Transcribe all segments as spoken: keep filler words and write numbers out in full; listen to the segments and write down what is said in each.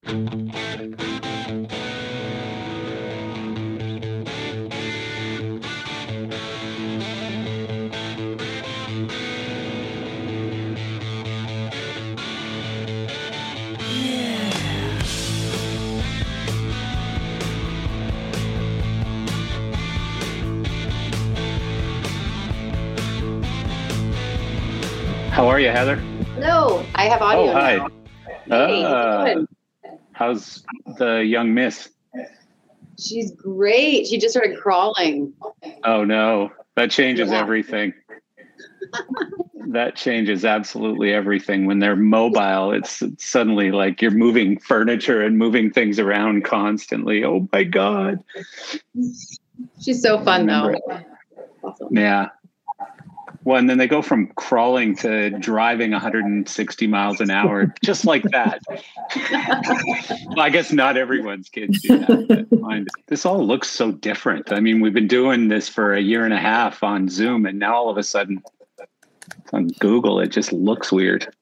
How are you, Heather? Hello, I have audio Oh, hi. now. Hey, how's Uh, it going? how's the young miss? She's great. She just started crawling. Oh, no. That changes Yeah. everything. That changes absolutely everything. When they're mobile, it's, it's suddenly like you're moving furniture and moving things around constantly. Oh, my God. She's so fun, though. Remember Awesome. Yeah. Well, and then they go from crawling to driving one hundred sixty miles an hour, just like that. Well, I guess not everyone's kids do that. But mine, this all looks so different. I mean, we've been doing this for a year and a half on Zoom, and now all of a sudden on Google, it just looks weird.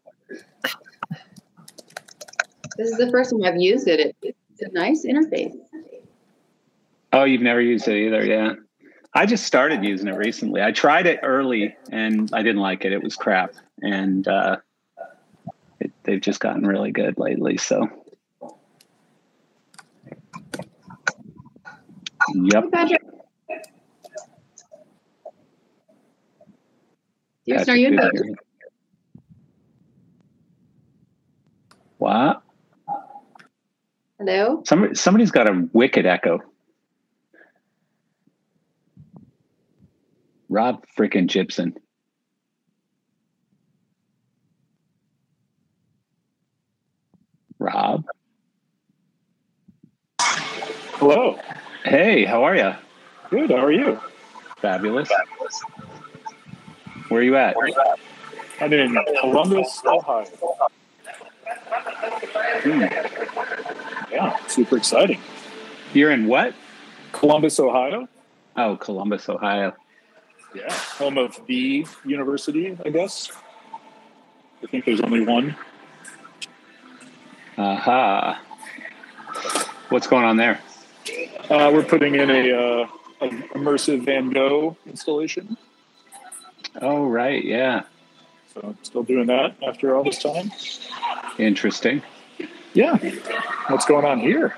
This is the first time I've used it. it. It's a nice interface. Oh, you've never used it either, yeah. I just started using it recently. I tried it early and I didn't like it. It was crap. And uh, it, they've just gotten really good lately. So, yep. Hey, Patrick. Houston, Patrick are you in did boat? hear you. What? Hello? Somebody, somebody's got a wicked echo. Rob frickin' Gibson. Rob? Hello. Hey, how are you? Good. How are you? Fabulous. Where are you at? I'm in Columbus, Ohio. Hmm. Yeah, super exciting. You're in what? Columbus, Ohio. Oh, Columbus, Ohio. Yeah, home of the university, I guess. I think there's only one. Aha. What's going on there? Uh, we're putting in a, uh, an immersive Van Gogh installation. Oh, right. Yeah. So still doing that after all this time. Interesting. Yeah. What's going on here?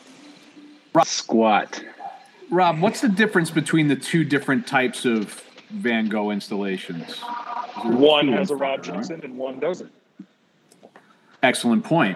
Squat. Rob, what's the difference between the two different types of Van Gogh installations? One has a Rob Johnson and one doesn't. Excellent point.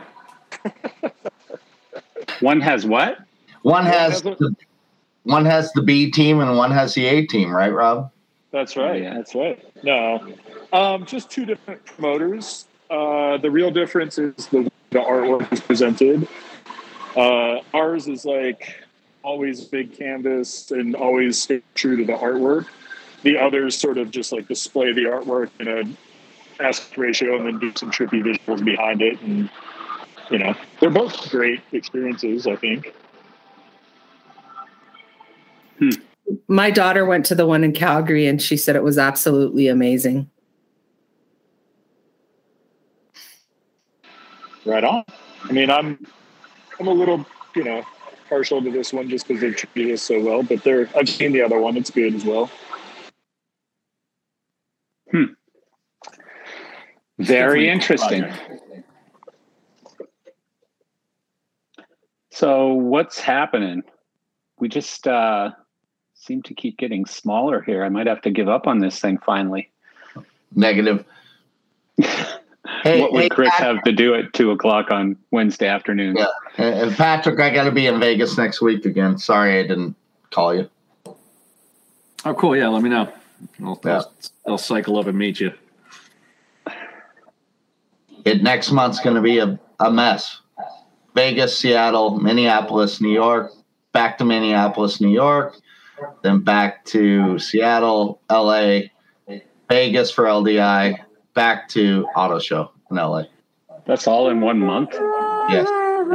One has what? One has has a- the, one has the B team and one has the A team, right, Rob? That's right. Yeah. That's right. No, um, just two different promoters. Uh, the real difference is the the artwork is presented. Uh, ours is like always big canvas and always stay true to the artwork. The others sort of just like display the artwork in a aspect ratio and then do some trippy visuals behind it. And you know, they're both great experiences, I think. Hmm. My daughter went to the one in Calgary and she said it was absolutely amazing. Right on. I mean, I'm I'm a little, you know, partial to this one just because they treated us so well. But they're I've seen the other one; it's good as well. Hmm. Very interesting. So what's happening? We just uh, seem to keep getting smaller here. I might have to give up on this thing finally. Negative. Hey, What would hey, Chris Pat- have to do at two o'clock on Wednesday afternoon? Yeah. And Patrick, I got to be in Vegas next week again. Sorry I didn't call you. Oh, cool. Yeah, let me know. I'll, Yeah. I'll, I'll cycle up and meet you. It next month's going to be a, a mess. Vegas, Seattle, Minneapolis, New York, back to Minneapolis, New York, then back to Seattle, L A, Vegas for L D I, back to Auto Show in L A. That's all in one month? Yes.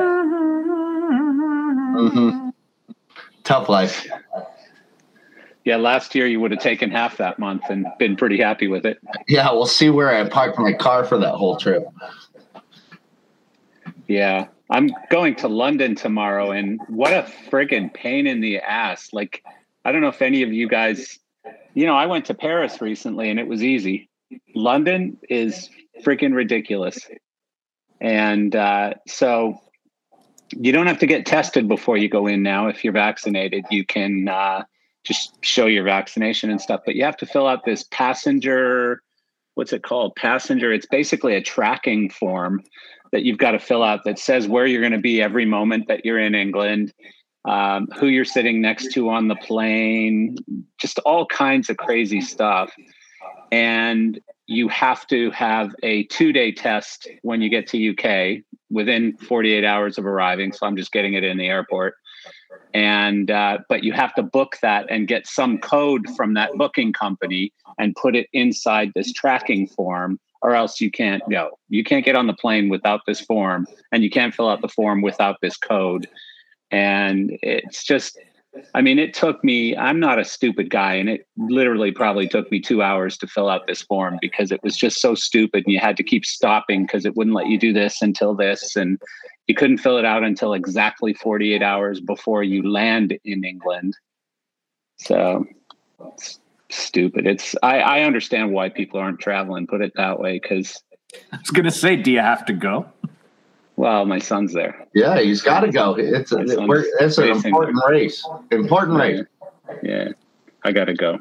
Mm-hmm. Tough life. Yeah, last year you would have taken half that month and been pretty happy with it. Yeah, we'll see where I parked my car for that whole trip. Yeah. I'm going to London tomorrow, and what a friggin' pain in the ass. Like, I don't know if any of you guys, you know, I went to Paris recently and it was easy. London is freaking ridiculous. And uh, so you don't have to get tested before you go in now. If you're vaccinated, you can uh, just show your vaccination and stuff, but you have to fill out this passenger, what's it called? Passenger. It's basically a tracking form that you've got to fill out that says where you're going to be every moment that you're in England, um, who you're sitting next to on the plane, just all kinds of crazy stuff. And you have to have a two-day test when you get to U K within forty-eight hours of arriving. So I'm just getting it in the airport. And uh, but you have to book that and get some code from that booking company and put it inside this tracking form, or else you can't go. You can't get on the plane without this form, and you can't fill out the form without this code. And it's just, I mean, it took me, I'm not a stupid guy, and it literally probably took me two hours to fill out this form because it was just so stupid, and you had to keep stopping because it wouldn't let you do this until this, and you couldn't fill it out until exactly forty-eight hours before you land in England. So it's stupid. It's, I, I understand why people aren't traveling, put it that way, because I was going to say, do you have to go? Well, my son's there. Yeah, he's got to go. It's a, we're, it's an important race. Important race. Yeah, I got to go.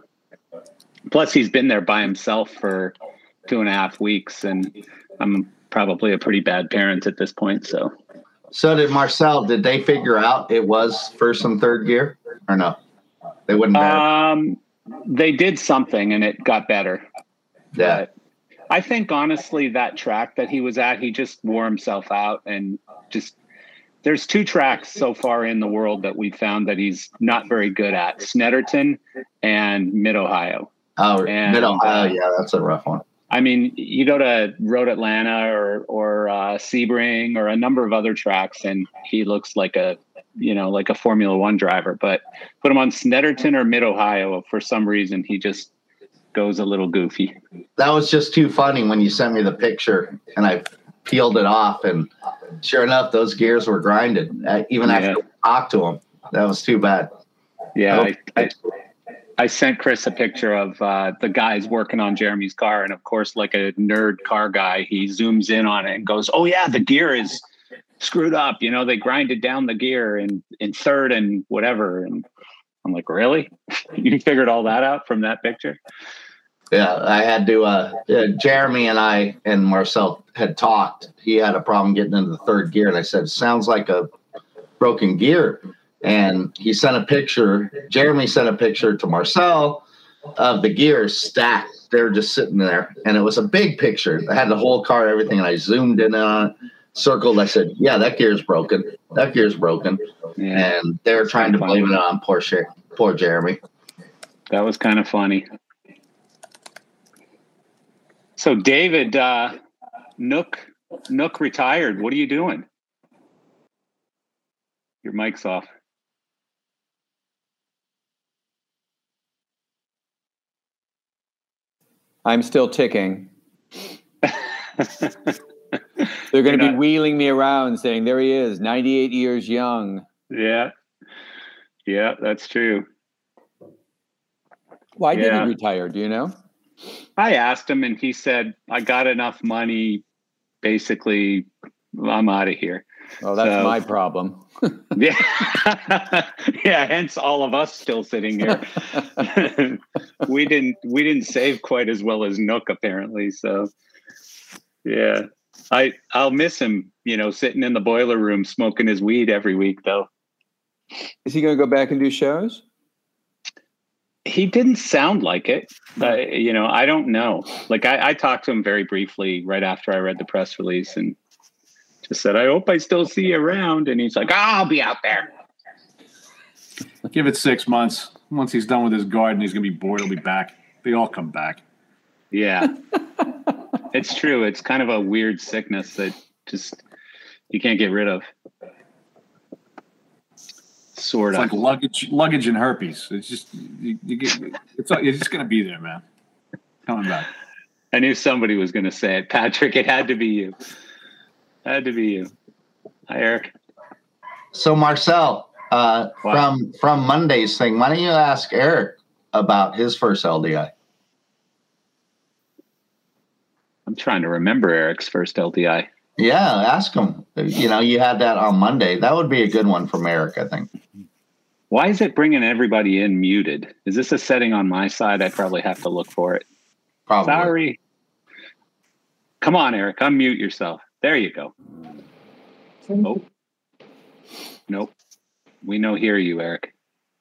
Plus, he's been there by himself for two and a half weeks, and I'm probably a pretty bad parent at this point. So, so did Marcel? Did they figure out it was first and third gear, or no? They wouldn't. Um, they did something, and it got better. Yeah. But I think honestly that track that he was at, he just wore himself out, and just there's two tracks so far in the world that we found that he's not very good at: Snetterton and Mid Ohio. Oh, and, Mid Ohio, uh, yeah, that's a rough one. I mean, you go to Road Atlanta or or uh, Sebring or a number of other tracks, and he looks like a you know like a Formula One driver. But put him on Snetterton or Mid Ohio, for some reason he just goes a little goofy. That was just too funny when you sent me the picture, and I peeled it off, and sure enough, those gears were grinded. Uh, even Yeah. after we talked to him, that was too bad. Yeah, I I, I, I sent Chris a picture of uh, the guys working on Jeremy's car, and of course, like a nerd car guy, he zooms in on it and goes, "Oh yeah, the gear is screwed up. You know, they grinded down the gear in in third and whatever." And I'm like, "Really? You figured all that out from that picture?" Yeah, I had to. Uh, uh, Jeremy and I and Marcel had talked. He had a problem getting into the third gear, and I said, "Sounds like a broken gear." And he sent a picture. Jeremy sent a picture to Marcel of the gears stacked. They were just sitting there, and it was a big picture. I had the whole car, everything, and I zoomed in on it, circled. I said, "Yeah, that gear's broken. That gear's broken." Yeah. And they were trying to blame it on poor, poor Jeremy. That was kind of funny. So David, uh, Nook, Nook retired. What are you doing? Your mic's off. I'm still ticking. They're going to be not... wheeling me around saying, there he is, ninety-eight years young. Yeah. Yeah, that's true. Why did yeah. he retire? Do you know? I asked him, and he said, I got enough money. Basically, I'm out of here. Oh, that's so, my problem. yeah. yeah. Hence all of us still sitting here. we didn't, we didn't save quite as well as Nook, apparently. So yeah, I, I'll miss him, you know, sitting in the boiler room, smoking his weed every week though. Is he going to go back and do shows? He didn't sound like it. Uh, you know, I don't know. Like I, I talked to him very briefly right after I read the press release, and just said, I hope I still see you around. And he's like, oh, I'll be out there. Give it six months. Once he's done with his garden, he's going to be bored. He'll be back. They all come back. Yeah. It's true. It's kind of a weird sickness that just you can't get rid of. Sort it's of. like luggage, luggage and herpes. It's just, you, you get, it's, it's just going to be there, man. Coming back. I knew somebody was going to say it. Patrick, it had to be you. Had to be you. Hi, Eric. So Marcel, uh, Wow. from from Monday's thing, why don't you ask Eric about his first L D I? I'm trying to remember Eric's first L D I. Yeah, ask him. You know, you had that on Monday. That would be a good one from Eric, I think. Why is it bringing everybody in muted? Is this a setting on my side? I probably have to look for it. Probably. Sorry. Come on, Eric. Unmute yourself. There you go. Oh. Nope. We know hear you, Eric.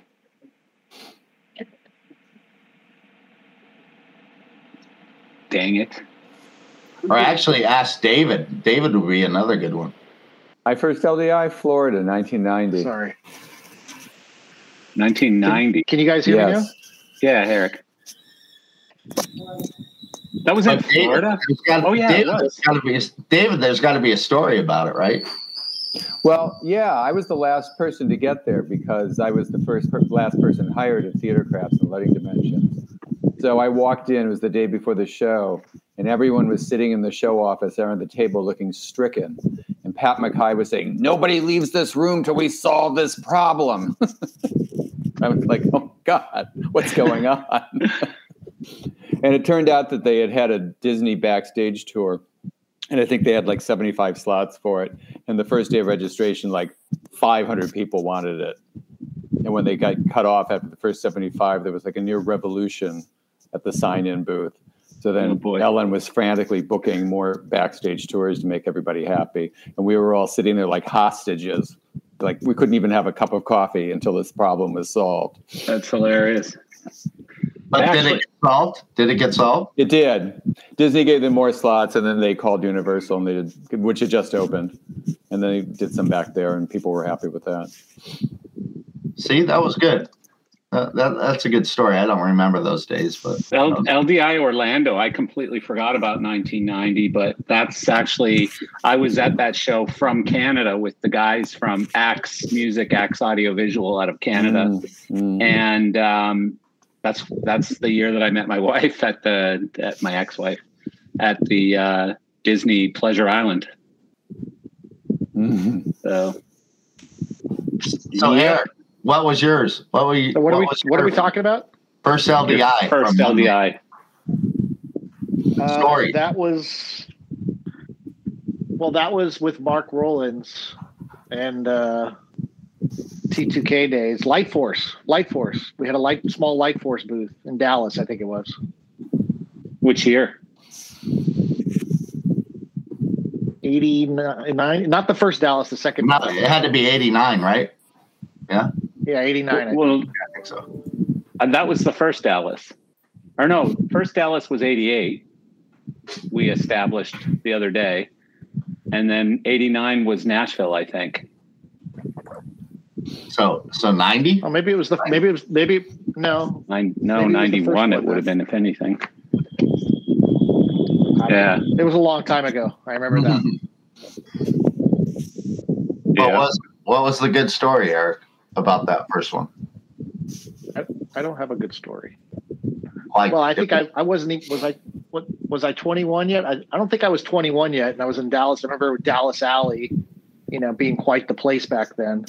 Dang it. Or actually ask David. David would be another good one. My first L D I, Florida, nineteen ninety. Sorry. nineteen ninety. Can you guys hear me now? Yes. Yeah, Eric. That was in But David, Florida? there's gotta- Oh, yeah, it David, was. there's gotta be a, David, there's got to be a story about it, right? Well, yeah, I was the last person to get there because I was the first per- last person hired at Theater Crafts and Letting Dimensions. So I walked in, it was the day before the show, and everyone was sitting in the show office there on the table looking stricken. And Pat McKay was saying, nobody leaves this room till we solve this problem. I was like, oh, God, what's going on? And it turned out that they had had a Disney backstage tour. And I think they had like seventy-five slots for it. And the first day of registration, like five hundred people wanted it. And when they got cut off after the first seventy-five, there was like a near revolution at the sign-in booth. So then Oh, boy. Ellen was frantically booking more backstage tours to make everybody happy. And we were all sitting there like hostages. Like we couldn't even have a cup of coffee until this problem was solved. That's hilarious. But did Actually- it get solved? Did it get solved? It did. Disney gave them more slots, and then they called Universal, and they did, which had just opened, and then they did some back there, and people were happy with that. See, that was good. Uh, that, that's a good story. I don't remember those days, but L- LDI Orlando, I completely forgot about nineteen ninety, but that's actually, I was at that show from Canada with the guys from Axe Music, Axe Audiovisual out of Canada. Mm, mm. And um, that's that's the year that I met my wife at the, at my ex-wife at the uh, Disney Pleasure Island. Mhm. So, so yeah. Eric, what was yours? What were you? So what, are we? was What are we your talking about? First L D I. First from L D I. Uh, Story. That was. Well, that was with Mark Rowlands and uh, T two K days. Light Force, Light Force. We had a light, small Light Force booth in Dallas, I think it was. Which year? eighty-nine, not the first Dallas, the second. No, it had to be eighty-nine, right? Yeah, Yeah, eighty-nine. I Well, I think so. uh, that was the first Dallas. Or no, first Dallas was eighty-eight. We established the other day. And then eighty-nine was Nashville, I think. So, so ninety. Oh, maybe it was the. Maybe it was. Maybe no. Nine, no, Maybe it was the first ninety-one one it would have then. been, if anything. I don't Yeah. know. It was a long time ago. I remember that. What Yeah. was what was the good story, Eric, about that first one? I don't have a good story. Like, Well, I think I, I wasn't. even- Was I? What was I? twenty-one yet? I, I don't think I was twenty-one yet, and I was in Dallas. I remember Dallas Alley, you know, being quite the place back then.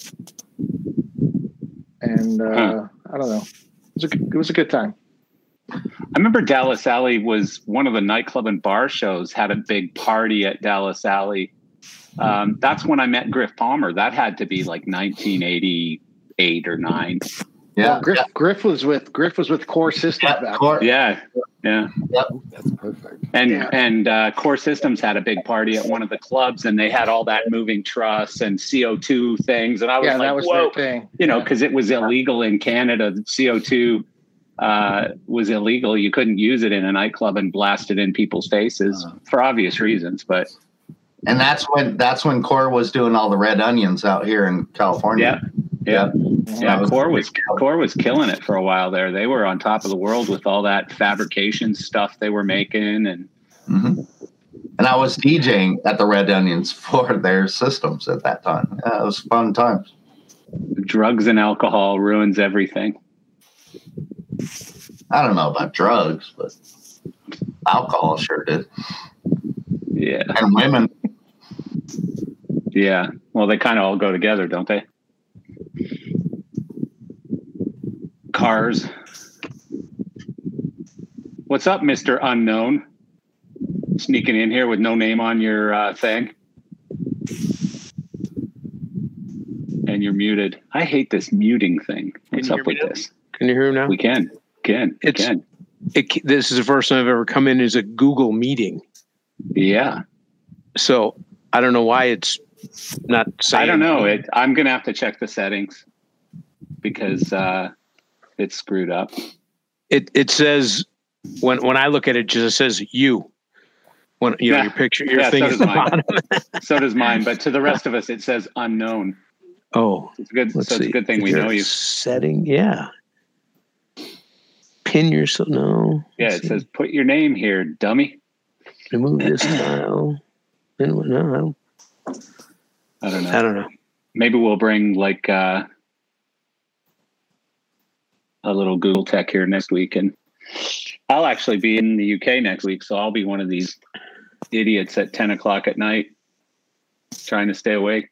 And uh, Huh. I don't know. It was a good- it was a good time. I remember Dallas Alley was one of the nightclub and bar shows, had a big party at Dallas Alley. Um, that's when I met Griff Palmer. That had to be like nineteen eighty-eight or nine. yeah, Well, Griff, yeah, Griff was with Griff was with Core Systems yeah, back Cor- Yeah. Yeah. That's perfect. And Yeah. and uh, Core Systems had a big party at one of the clubs, and they had all that moving truss and C O two things. And I was Yeah, like, that was whoa, their thing. you know, Yeah. because it was illegal in Canada. C O two uh, was illegal. You couldn't use it in a nightclub and blast it in people's faces for obvious reasons. But and that's when that's when Core was doing all the red onions out here in California. yeah, yeah. Yeah, That was Core the was big- Core was killing it for a while there. They were on top of the world with all that fabrication stuff they were making, and Mhm. And I was DJing at the Red Onions for their systems at that time. Yeah, it was fun times. drugs and alcohol ruins everything. I don't know about drugs, but alcohol sure did. Yeah. And women. Yeah. Well, they kind of all go together, don't they? Cars. What's up, Mister Unknown? Sneaking in here with no name on your uh, thing. And you're muted. I hate this muting thing. What's up with this? Can you hear him now? We can. Can. It's, can. It, this is the first time I've ever come in as a Google meeting. Yeah. So I don't know why it's not saying. I don't know. It, I'm going to have to check the settings because uh, it's screwed up. It it says, when when I look at it, it just says you. When you know Yeah. your picture, your Yeah, thing so at does the mine. bottom. So does mine. But to the rest of us, it says unknown. Oh, It's a good. let's so it's see. a good thing we Is there know a you. Setting, yeah. Pin yourself. No. Yeah, Let's it see. says put your name here, dummy. Remove this tile. Then what- No, I don't, I don't know. I don't know. Maybe we'll bring like uh, a little Google Tech here next week, and I'll actually be in the U K next week, so I'll be one of these idiots at ten o'clock at night trying to stay awake.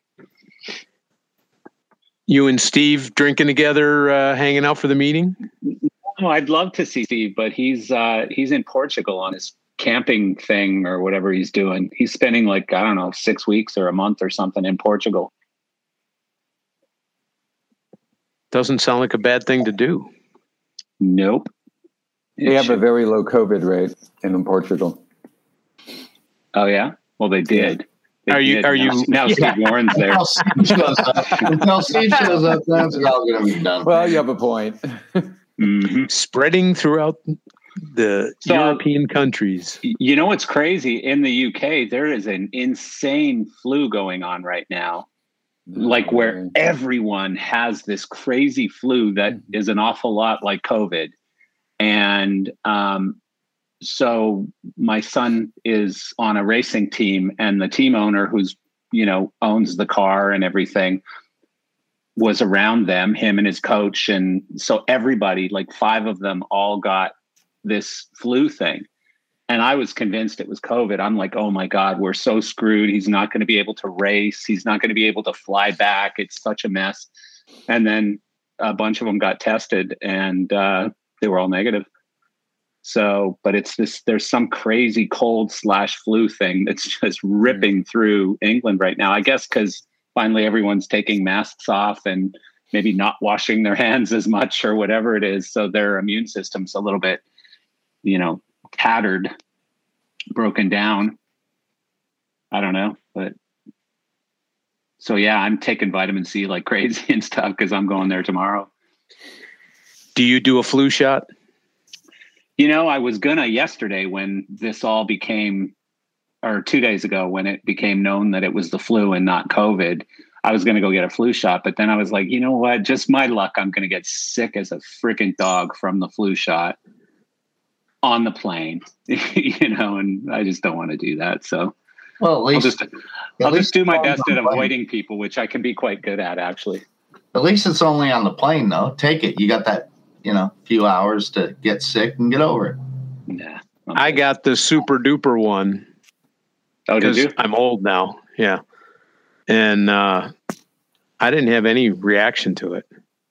You and Steve drinking together, uh, hanging out for the meeting? Oh, I'd love to see Steve, but he's uh, he's in Portugal on his camping thing or whatever he's doing. He's spending like, I don't know, six weeks or a month or something in Portugal. Doesn't sound like a bad thing to do. Nope. They have a very low COVID rate in Portugal. Oh yeah. Well, they did. They Are you- did. are now, you- now Yeah. Steve Warren's there? Until Steve shows up, until Steve shows up, that's all going to be done. Well, you have a point. Mhm. Spreading throughout the So- European countries. You know what's crazy? In the U K, there is an insane flu going on right now. Like where everyone has this crazy flu that is an awful lot like COVID. And um, so my son is on a racing team, and the team owner, who's, you know, owns the car and everything, was around them, him and his coach. And so everybody, like five of them, all got this flu thing. And I was convinced it was COVID. I'm like, oh my God, we're so screwed. He's not going to be able to race. He's not going to be able to fly back. It's such a mess. And then a bunch of them got tested, and uh, they were all negative. So, but it's this, there's some crazy cold slash flu thing that's just ripping through England right now. I guess because finally everyone's taking masks off and maybe not washing their hands as much or whatever it is. So their immune system's a little bit, you know, tattered, broken down. I don't know, but so yeah, I'm taking vitamin C like crazy and stuff because I'm going there tomorrow. Do you do a flu shot? You know, I was gonna yesterday when this all became, or two days ago when it became known that it was the flu and not COVID. I was gonna go get a flu shot, but then I was like, you know what? Just my luck, I'm gonna get sick as a freaking dog from the flu shot on the plane, you know, and I just don't want to do that. So Well, at I'll least, just, at I'll least just do my it's best on at the plane. avoiding people, which I can be quite good at, actually. At least it's only on the plane, though. Take it. You got that, you know, few hours to get sick and get over it. Nah. I'm I good. got the super duper one Oh, did because you? I'm old now. Yeah. And uh, I didn't have any reaction to it.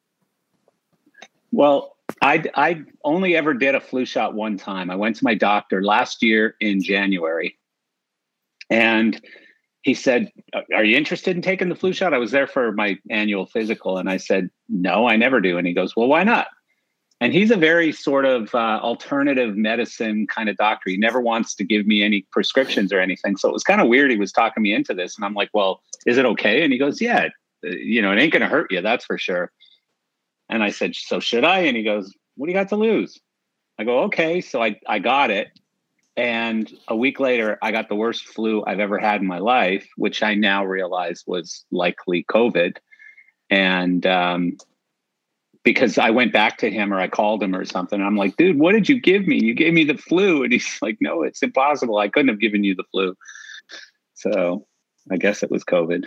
Well, I I only ever did a flu shot one time. I went to my doctor last year in January, and he said, "Are you interested in taking the flu shot?" I was there for my annual physical, and I said, "No, I never do." And he goes, "Well, why not?" And he's a very sort of uh, alternative medicine kind of doctor. He never wants to give me any prescriptions or anything. So it was kind of weird. He was talking me into this, and I'm like, "Well, is it okay?" And he goes, "Yeah, you know, it ain't going to hurt you, that's for sure." And I said, "So should I?" And he goes, "What do you got to lose?" I go, "Okay." So I, I got it. And a week later, I got the worst flu I've ever had in my life, which I now realize was likely COVID. And um, because I went back to him or I called him or something, I'm like, "Dude, what did you give me? You gave me the flu." And he's like, "No, it's impossible. I couldn't have given you the flu." So I guess it was COVID.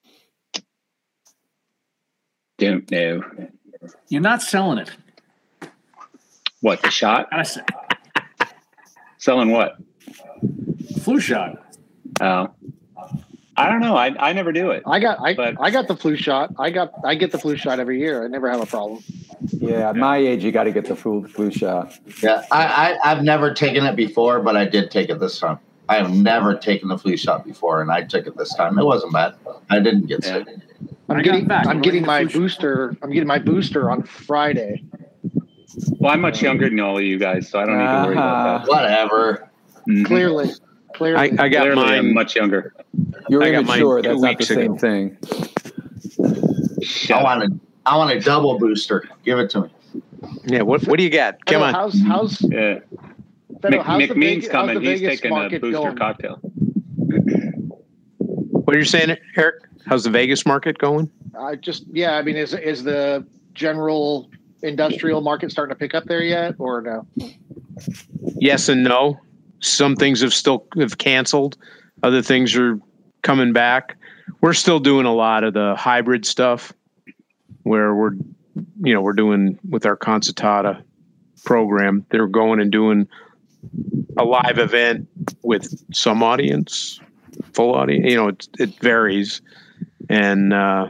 Don't know. You're not selling it. What, the shot? I said, Selling what? flu shot. Oh. I don't know. I, I never do it. I got I, But- I got the flu shot. I got I get the flu shot every year. I never have a problem. Yeah, at my age, you got to get the flu flu shot. Yeah, I, I I've never taken it before, but I did take it this time. I have never taken the flu shot before, and I took it this time. It wasn't bad. I didn't get Yeah. sick. I'm I got getting back. I'm I'm getting getting my the flu booster. I'm getting my booster on Friday. Well, I'm much younger than all of you guys, so I don't need to worry about that. Whatever. Mhm. Clearly, clearly. I, I got Clearly, I'm mine. much younger. You're I got mine immature. two That's not the weeks same ago. thing. Shut I up. want a I want a double booster. Give it to me. Yeah. What What do you got? Come Federal, on. How's how's Yeah. Federal, Mc, how's the McMean's Vegas, how's coming. the He's Vegas taking a market booster going? cocktail. What are you saying, Eric? How's the Vegas market going? I just yeah. I mean, is is the general industrial market starting to pick up there yet, or no? Yes and no. Some things have still have canceled. Other things are coming back. We're still doing a lot of the hybrid stuff where we're, you know, we're doing with our Concitata program. They're going and doing a live event with some audience, full audience. You know, it, it varies. And uh,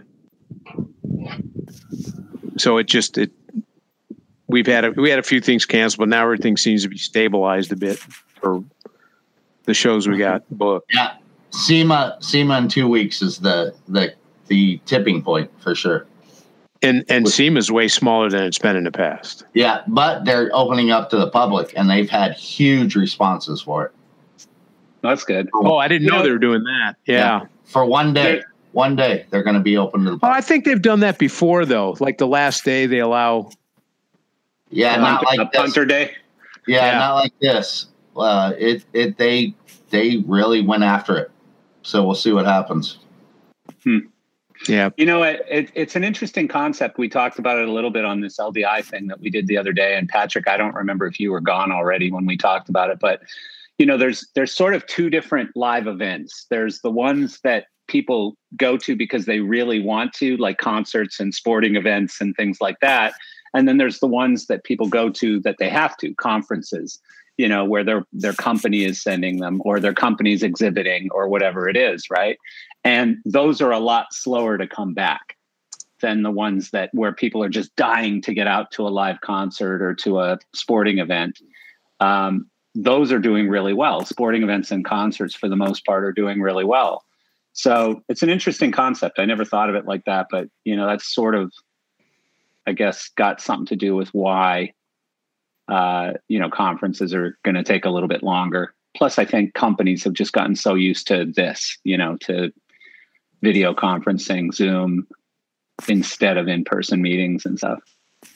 so it just, it, we've had a, we had a few things canceled, but now everything seems to be stabilized a bit for the shows we got booked. Yeah. SEMA SEMA in two weeks is the the the tipping point for sure. And and SEMA is way smaller than it's been in the past. Yeah, but they're opening up to the public, and they've had huge responses for it. That's good. Oh, I didn't You know know- they were doing that. Yeah. Yeah. For one day, They- one day they're going to be open to the Oh, public. I think they've done that before though. Like the last day they allow. Yeah, not Punter- like a this. punter day. Yeah, Yeah. not like this. Uh, it it they they really went after it. So we'll see what happens. Yeah. You know, it, it, it's an interesting concept. We talked about it a little bit on this L D I thing that we did the other day. And Patrick, I don't remember if you were gone already when we talked about it, but you know, there's there's sort of two different live events. There's the ones that people go to because they really want to, like concerts and sporting events and things like that. And then there's the ones that people go to that they have to, conferences, you know, where their their company is sending them or their company's exhibiting or whatever it is, right? And those are a lot slower to come back than the ones that where people are just dying to get out to a live concert or to a sporting event. Um, those are doing really well. Sporting events and concerts, for the most part, are doing really well. So it's an interesting concept. I never thought of it like that, but you know, that's sort of, I guess, got something to do with why uh, you know, conferences are going to take a little bit longer. Plus, I think companies have just gotten so used to this, you know, to video conferencing, Zoom, instead of in-person meetings and stuff.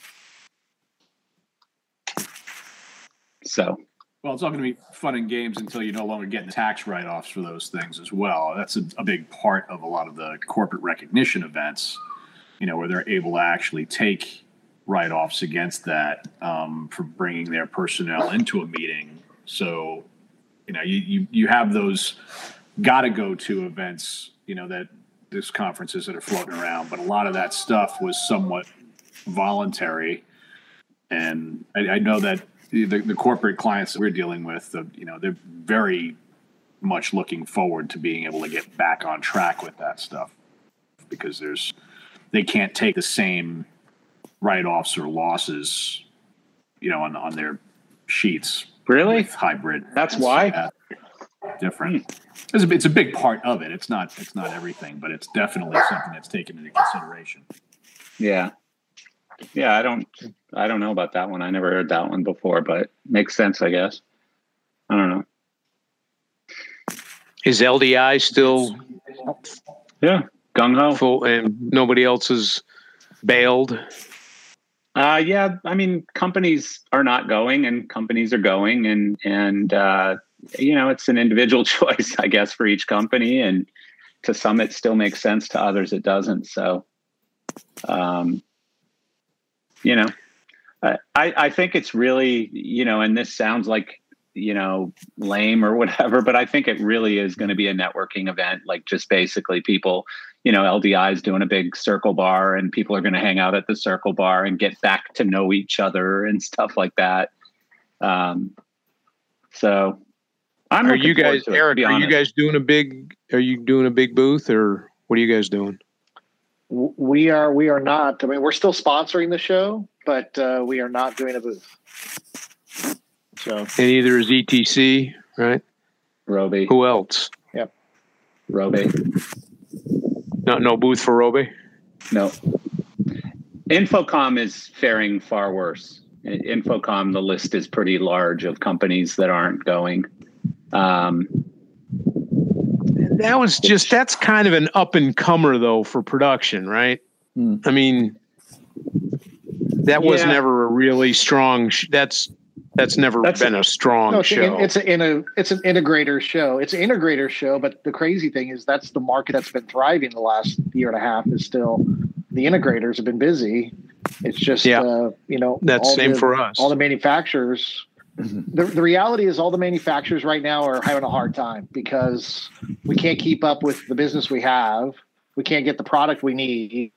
So, Well, it's all going to be fun and games until you're no longer getting tax write-offs for those things as well. That's a, a big part of a lot of the corporate recognition events, you know, where they're able to actually take write-offs against that um, for bringing their personnel into a meeting. So, you know, you you, you have those got-to-go-to events, you know, that there's conferences that are floating around, but a lot of that stuff was somewhat voluntary. And I, I know that the, the corporate clients that we're dealing with, the, you know, they're very much looking forward to being able to get back on track with that stuff because there's they can't take the same write-offs or losses, you know, on on their sheets. really? With hybrid. That's It's, why? uh, different. It's a, it's a big part of it. It's not it's not everything, but it's definitely something that's taken into consideration. Yeah. Yeah, I don't I don't know about that one. I never heard that one before, but makes sense, I guess. I don't know. Is L D I still Yeah. Gung ho. full and nobody else has bailed? Uh, yeah, I mean, companies are not going, and companies are going, and and uh, you know, it's an individual choice, I guess, for each company, and to some it still makes sense, to others it doesn't. So, um, you know, I I think it's really, you know, and this sounds like, you know, lame or whatever, but I think it really is going to be a networking event, like just basically people. You know, L D I is doing a big circle bar and people are going to hang out at the circle bar and get back to know each other and stuff like that. Um, so I'm Are looking you forward guys, to it, to Eric? be Are you honest. guys doing a big? Are you doing a big booth, or what are you guys doing? W- We are we are not. I mean, we're still sponsoring the show, but uh, we are not doing a booth. So And either is E T C, right? Roby, Who else? Roby. Not no booth for Roby. No. Infocom is faring far worse. In- Infocom, the list is pretty large of companies that aren't going. Um, That was just that's kind of an up and comer though for production, right? Hmm. I mean, that was Yeah. never a really strong. Sh- that's that's never That's- been a strong no, it's, show. an, it's a, in a it's an integrator show. It's an integrator show, but the crazy thing is that's the market that's been thriving the last year and a half. Is still the integrators have been busy. It's just Yeah. uh, you know That's all same the, for us. all the manufacturers. The, the reality is all the manufacturers right now are having a hard time because we can't keep up with the business we have. We can't get the product we need.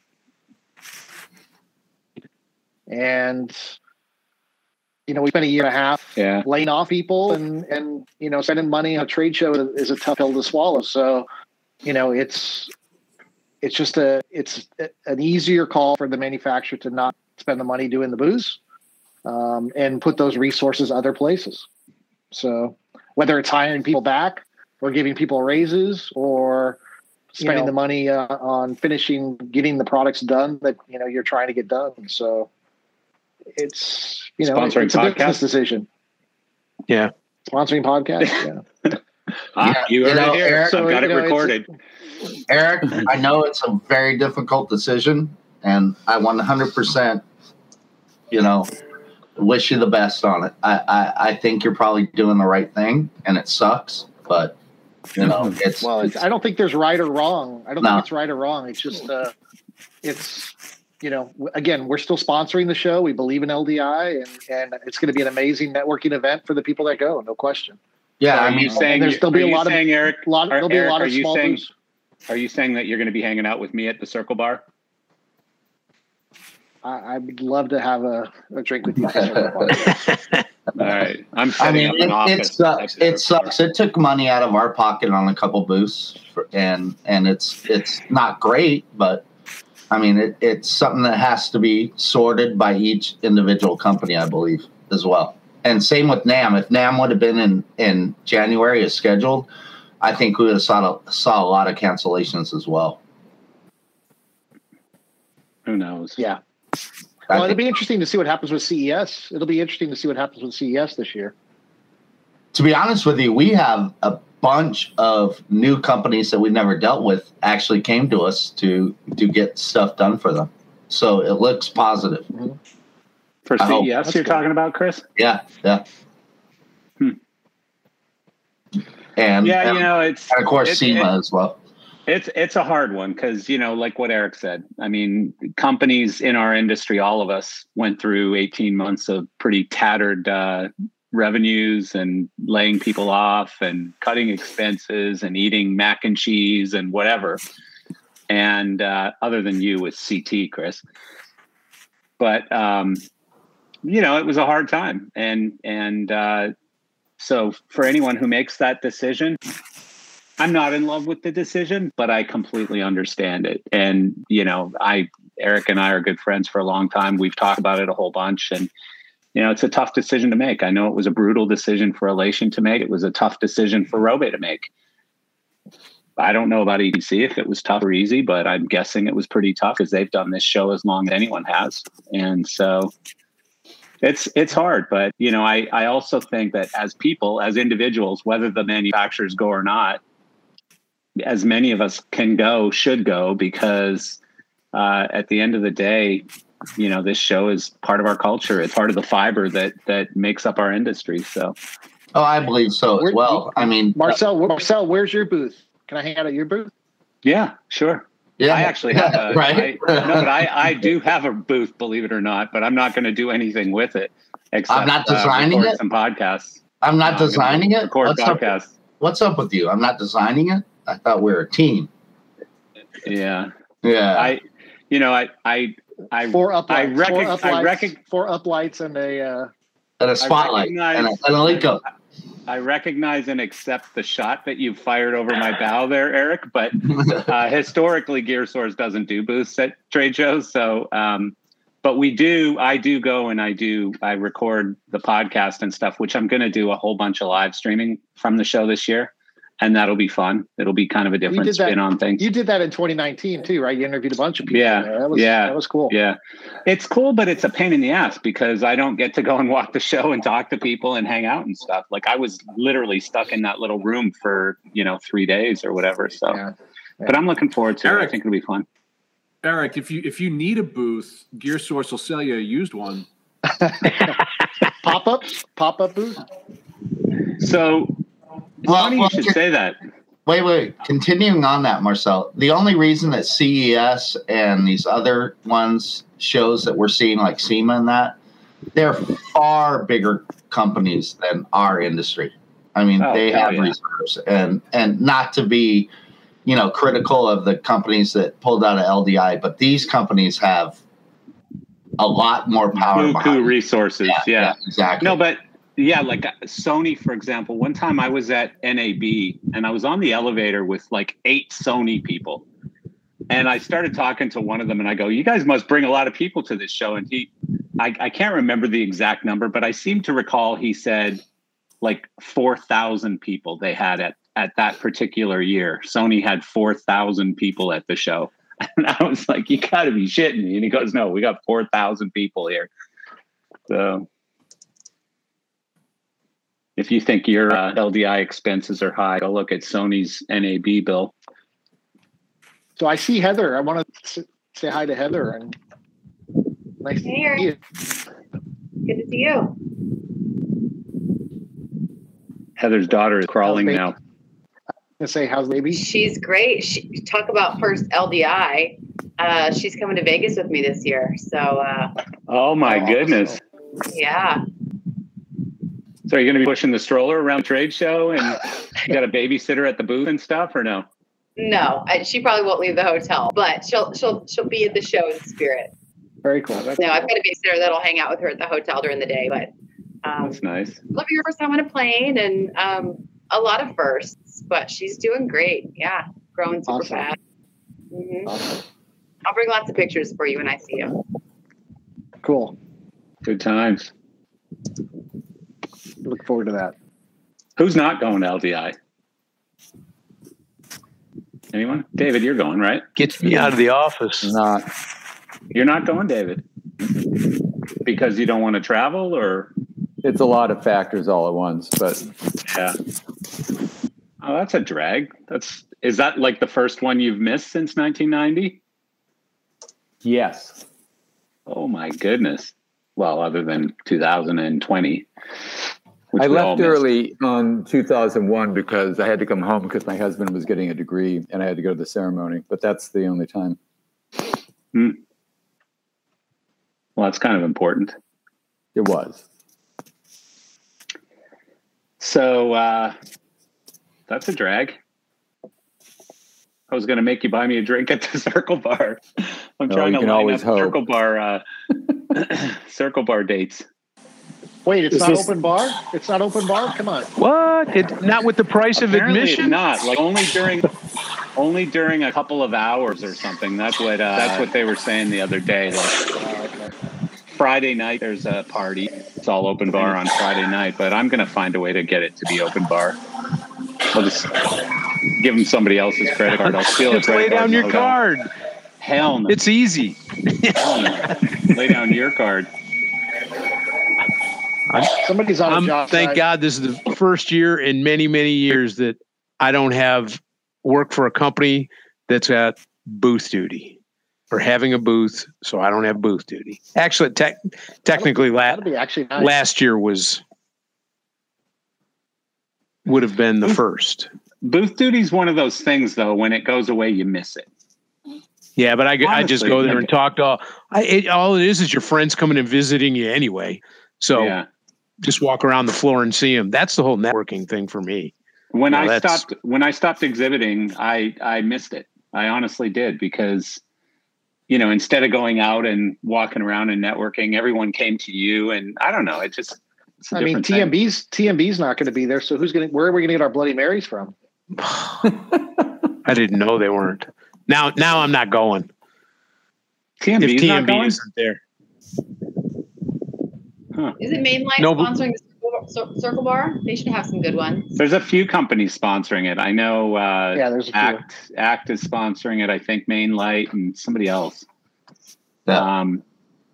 And, you know, we spent a year and a half yeah. laying off people and, and, you know, spending money on a trade show is a tough pill to swallow. So, you know, it's, it's just a, it's an easier call for the manufacturer to not spend the money doing the booze. Um, and put those resources other places. So whether it's hiring people back or giving people raises or spending You know. the money uh, on finishing, getting the products done that, you know, you're trying to get done. So it's, you know, Sponsoring it's a business podcasts? decision. Yeah. Sponsoring podcasts. Yeah. Ah, Yeah, you you heard know, it here. Eric- I've got you it know, it's- recorded. Eric, I know it's a very difficult decision, and I one hundred percent, you know, wish you the best on it. I, I, I think you're probably doing the right thing, and it sucks, but you know, it's Well, it's, it's, I don't think there's right or wrong. I don't No. think it's right or wrong. It's just, uh, it's, you know, w- again, we're still sponsoring the show. We believe in L D I, and, and it's going to be an amazing networking event for the people that go. No question. yeah. Are I you mean, saying, there's- there'll be are a you lot of- saying, Eric, A lot, are, there'll be Eric, a lot are of you small saying, booths. are you saying that you're going to be hanging out with me at the Circle Bar? I, I would love to have a, a drink with you. at the Circle Bar. All right. I'm I setting mean, up it, an it office. sucks. at the It Circle sucks. It took money out of our pocket on a couple booths, for, and and it's it's not great, but I mean, it, it's something that has to be sorted by each individual company, I believe, as well. And same with NAMM. If NAMM would have been in in January as scheduled, I think we would have saw a, saw a lot of cancellations as well. Who knows? Yeah. I Well, it'll think- be interesting to see what happens with C E S. It'll be interesting to see what happens with C E S this year. To be honest with you, we have a bunch of new companies that we never dealt with actually came to us to to get stuff done for them. So it looks positive. For I hope. C E S, That's you're good. talking about, Chris? Yeah, yeah. Hmm. And, Yeah, and, you know, it's and of course it- SEMA it- as well. It's it's a hard one because, you know, like what Eric said, I mean, companies in our industry, all of us went through eighteen months of pretty tattered uh, revenues and laying people off and cutting expenses and eating mac and cheese and whatever. And uh, other than you with C T, Chris. But, um, you know, it was a hard time. And, and uh, so for anyone who makes that decision, I'm not in love with the decision, but I completely understand it. And, you know, I, Eric and I are good friends for a long time. We've talked about it a whole bunch, and, you know, it's a tough decision to make. I know it was a brutal decision for Elation to make. It was a tough decision for Robe to make. I don't know about E T C if it was tough or easy, but I'm guessing it was pretty tough because they've done this show as long as anyone has. And so it's, it's hard, but, you know, I, I also think that as people, as individuals, whether the manufacturers go or not, as many of us can go, should go, because uh, at the end of the day, you know, this show is part of our culture. It's part of the fiber that that makes up our industry. So, Oh, I believe so as Where- well. I mean, Marcel, Marcel, where's your booth? Can I hang out at your booth? yeah, sure. yeah, I actually have a right. I, no, but I, I do have a booth, believe it or not. But I'm not going to do anything with it except I'm not uh, designing record it? some podcasts. I'm not I'm gonna designing it. Record What's up, podcasts. what's up with you? I'm not designing it. I thought we were a team. Yeah, Yeah. I, you know, I, I, I, Four uplights. I four recog- uplights. I recog- Four uplights and a. Uh, and a spotlight recognize- and a, and a link up. I recognize and accept the shot that you fired over my bow there, Eric. But uh, historically, Gear Source doesn't do booths at trade shows. So, um, but we do. I do go and I do. I record the podcast and stuff, which I'm going to do a whole bunch of live streaming from the show this year, and that'll be fun. It'll be kind of a different that, spin on things. You did that in twenty nineteen too, right? You interviewed a bunch of people. Yeah, there. That was, yeah, that was cool. Yeah, it's cool, but it's a pain in the ass because I don't get to go and walk the show and talk to people and hang out and stuff. Like I was literally stuck in that little room for you know three days or whatever. So, Yeah. Yeah. but I'm looking forward to Eric. it. I think it'll be fun. Eric, if you if you need a booth, Gear Source will sell you a used one. Pop-ups, pop-up booth. So, it's Well, funny well, you should just- say that. Wait, wait. Continuing on that, Marcel, the only reason that C E S and these other ones shows that we're seeing like SEMA and that, they're far bigger companies than our industry. I mean, Oh, they hell have yeah. reserves, and and not to be, you know, critical of the companies that pulled out of L D I, but these companies have a lot more power Buku behind them. resources. Yeah. exactly. No, but yeah, like uh, Sony, for example, one time I was at N A B and I was on the elevator with like eight Sony people. And I started talking to one of them and I go, you guys must bring a lot of people to this show. And he, I, I can't remember the exact number, but I seem to recall he said like four thousand people they had at, at that particular year. Sony had four thousand people at the show. And I was like, you gotta be shitting me. And he goes, no, we got four thousand people here. So if you think your uh, L D I expenses are high, go look at Sony's N A B bill. So I see Heather. I want to say hi to Heather. And nice to Hey, see Eric. you. Good to see you. Heather's daughter is crawling How's now. baby? To say how's baby? She's great. She, talk about first L D I. Uh, she's coming to Vegas with me this year. So, uh, Oh my Oh, goodness. yeah. So are you going to be pushing the stroller around the trade show and you got a babysitter at the booth and stuff or no? No, I, she probably won't leave the hotel, but she'll she'll she'll be at the show in spirit. Very cool. That's No, I've got a babysitter that'll hang out with her at the hotel during the day. But um, That's nice. love your first time on a plane and um, a lot of firsts, but she's doing great. Yeah, growing super Awesome. fast. hmm awesome. I'll bring lots of pictures for you when I see you. Cool. Good times. Look forward to that. Who's not going to L D I? Anyone? David, you're going, right? Gets me out of the office. Not. You're not going, David? Because you don't want to travel or? It's a lot of factors all at once, but Yeah. Oh, that's a drag. That's is that like the first one you've missed since nineteen ninety? yes. Oh my goodness. Well, other than two thousand twenty. which I we all left missed. early on two thousand one because I had to come home because my husband was getting a degree and I had to go to the ceremony, but that's the only time. Hmm. Well, that's kind of important. It was. So uh, that's a drag. I was going to make you buy me a drink at the Circle Bar. I'm Oh, trying you to can line always up hope. Circle Bar, uh, Circle Bar dates. Wait, it's Is not this- open bar? It's not open bar? Come on. What? It, not with the price of Apparently it's admission? not like only during, only during a couple of hours or something. That's what uh, that's what they were saying the other day. Like Oh, okay. Friday night, there's a party. It's all open bar on Friday night, but I'm going to find a way to get it to be open bar. I'll just give them somebody else's credit card. I'll steal a Just credit lay card down in the your hotel. card. Hell no. It's easy. Hell no. Lay down your card. Somebody's on a I'm, job thank site. God this is the first year in many, many years that I don't have work for a company that's at booth duty or having a booth. So I don't have booth duty. Actually, tech technically last, That'd be actually nice. last year was, would have been the first. Booth duty's one of those things, though. When it goes away, you miss it. Yeah, but I, I just Honestly, go there like- and talk to all, I, it, all it is is your friends coming and visiting you anyway. So Yeah. just walk around the floor and see them. That's the whole networking thing for me. When Yeah, I that's- stopped, when I stopped exhibiting, I I missed it. I honestly did because, you know, instead of going out and walking around and networking, everyone came to you, and I don't know. It just It's a I mean, different thing. T M B's T M B's not going to be there. So who's going to? Where are we going to get our Bloody Marys from? I didn't know they weren't. Now, now I'm not going. T M B's if T M not B going? isn't there. Huh. Isn't Mainline No, but- sponsoring the Circle, Cir- Circle Bar? They should have some good ones. There's a few companies sponsoring it. I know uh, Yeah, there's a few. Act Act is sponsoring it. I think Main Light and somebody else. Yeah. Um,